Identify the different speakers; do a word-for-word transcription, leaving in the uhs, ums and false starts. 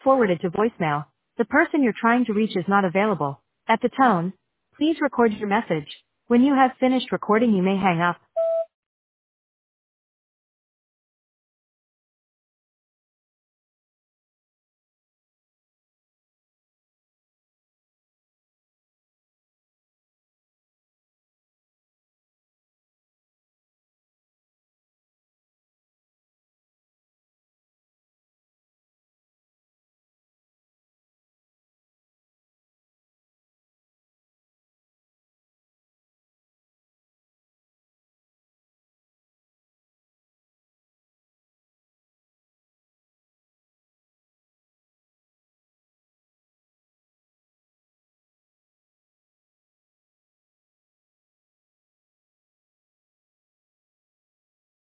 Speaker 1: forwarded to voicemail. The person you're trying to reach is not available. At the tone, please record your message. When you have finished recording, you may hang up.